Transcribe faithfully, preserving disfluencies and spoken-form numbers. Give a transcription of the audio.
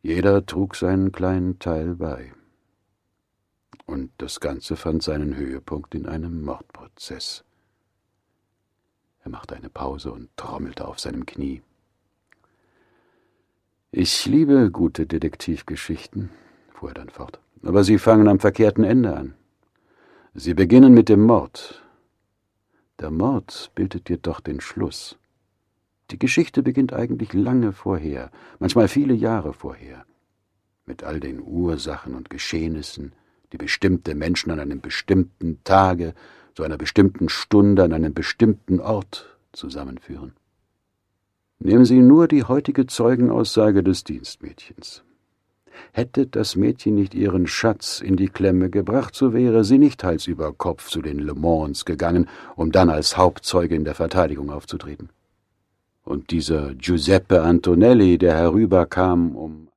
Jeder trug seinen kleinen Teil bei. Und das Ganze fand seinen Höhepunkt in einem Mordprozess. Er machte eine Pause und trommelte auf seinem Knie. »Ich liebe gute Detektivgeschichten«, fuhr er dann fort, »aber sie fangen am verkehrten Ende an. Sie beginnen mit dem Mord. Der Mord bildet jedoch den Schluss. Die Geschichte beginnt eigentlich lange vorher, manchmal viele Jahre vorher, mit all den Ursachen und Geschehnissen, die bestimmte Menschen an einem bestimmten Tage, zu einer bestimmten Stunde, an einem bestimmten Ort zusammenführen. Nehmen Sie nur die heutige Zeugenaussage des Dienstmädchens. Hätte das Mädchen nicht ihren Schatz in die Klemme gebracht, so wäre sie nicht Hals über Kopf zu den Le Mans gegangen, um dann als Hauptzeuge in der Verteidigung aufzutreten. Und dieser Giuseppe Antonelli, der herüberkam, um